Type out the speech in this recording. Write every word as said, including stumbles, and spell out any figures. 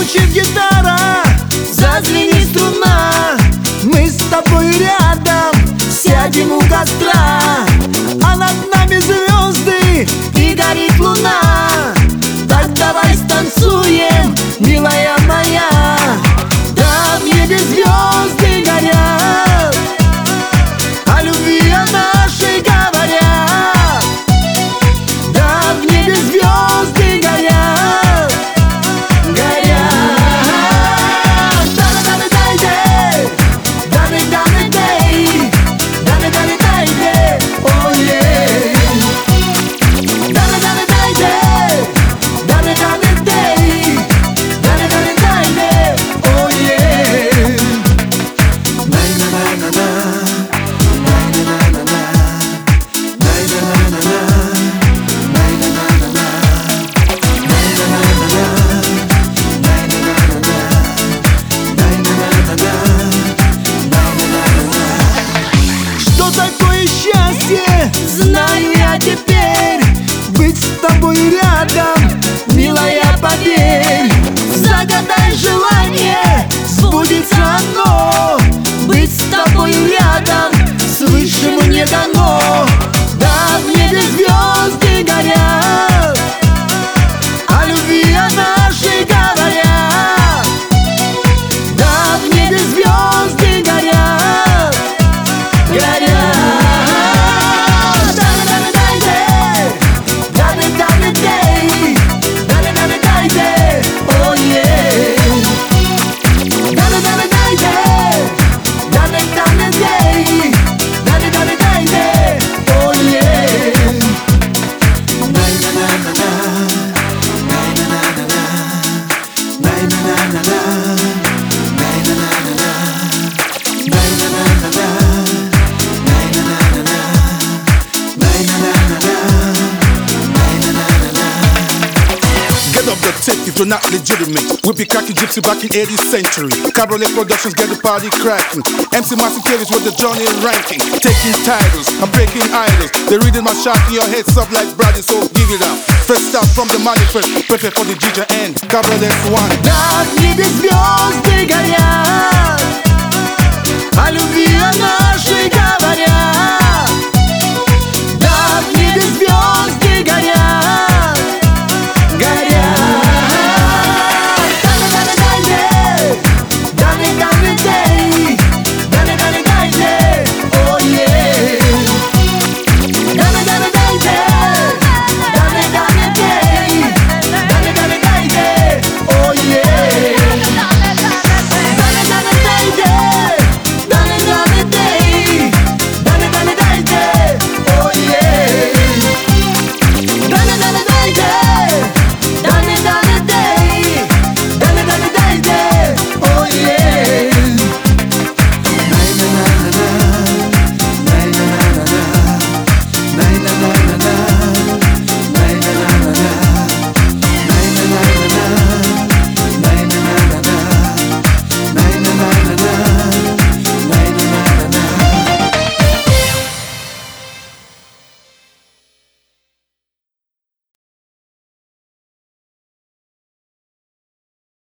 Зазвучит гитара, зазвенит струна, мы с тобой рядом сядем у костра, а над нами звезды и горит луна. Так давай станцуем, милая моя. Да, в небе звезды горят, о любви о нашей говорят. Да, в небе звезды горят, горят. Да-да-да-да-дай-дей, да-да-да-да-дей, да-да-да-да-дай-дей, ой-ей. Да-да-да-да-дай-дей, да-да-да-да-дей, да-да-да-да-дай-дей, ой-ей. Най-на-на-на-на, най-на-на-на-на, най-на-на-на-на, най-на-на-на-на, что такое счастье, знаю я теперь. Быть с тобой рядом, милая, поверь. Загадай желание, сбудется оно. Быть с тобой рядом, свыше мне дано. Да, в небе звезды горят, о любви о нашей говорят. Да, в небе звезды горят, горят. Да-да-да-да-дай-дей, да-да-да-да-дей, да-да-да-да-дай-дей, ой-ей. Да-да-да-да-дай-дей, да-да-да-да-дей, да-да-да-да-дай-дей, ой-ей. Най-на-на-на-на, най-на-на-на-на, най-на-на-на-на, най-на-на-на-на, най-на-на-на-на, най-на-на-на-на, най-на-на-на-на, най-на-на-на-на. Get off the tip if you're not legitimate. We'll be cracking gypsy back in eighteenth century. Cabriolet Productions get the party cracking. M C Massive carries with the Johnny ranking. Taking titles, I'm breaking idols. The rhythm my shot in your heads up like Brady, so give it up. First start from the manifest, perfect for the D J and Cabriolet one. Да, в небе звезды горят,